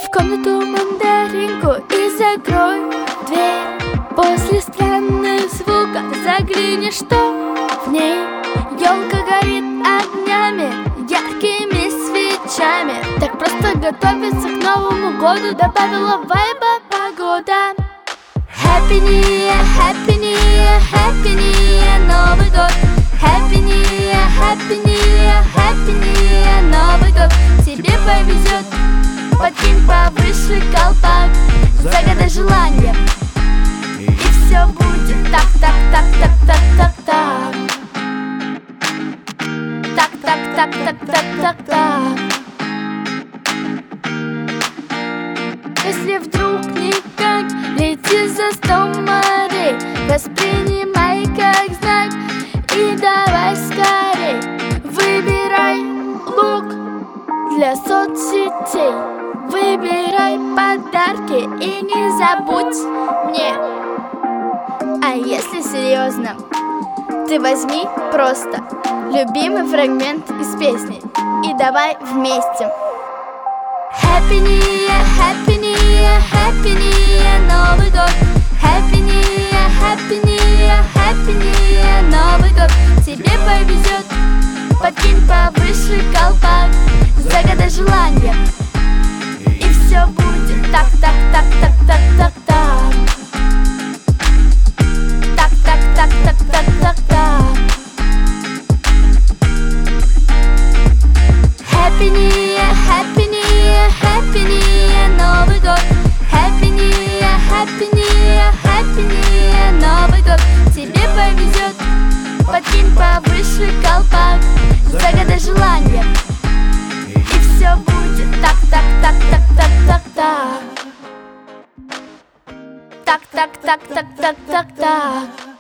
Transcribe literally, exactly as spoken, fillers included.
в комнату мандаринку и закрой дверь. После странных звуков заглянешь, что в ней елка горит огнями, яркими свечами. Так просто готовится к Новому году, добавила вайба погода. Happy New Year, Happy New Year, Happy New Year, Новый год. Happy New Year, Happy New Year, Happy New Year, Новый год. Тебе повезет, подкинь повыше колпак, загадай желание, и все будет так, так, так, так, так, так, так. Так, так, так, так, так, так, так. Если вдруг никак, лети за сто морей, воспринимай как знак и давай скорей. Выбирай лук для соцсетей, выбирай подарки и не забудь мне. А если серьезно, ты возьми просто любимый фрагмент из песни и давай вместе. Happy New Year, Happy New Year, Happy New Year, Новый год. Happy New Year, Happy New Year, Happy New Year, Новый год. Тебе повезет, подкинь повыше колпак, загадай желание, и все будет так, так, так, так, так, так, так. Так, так, так, так, так, так, так. Happy New Year, Happy New Year, Happy New Year, Новый год. Happy New Year, Happy New Year, Happy New Year, Новый год. Тебе повезет, подкинь повыше колпак, загадай желание, и все будет так, так, так, так, так, так, так. Так, так, так, так, так, так, так.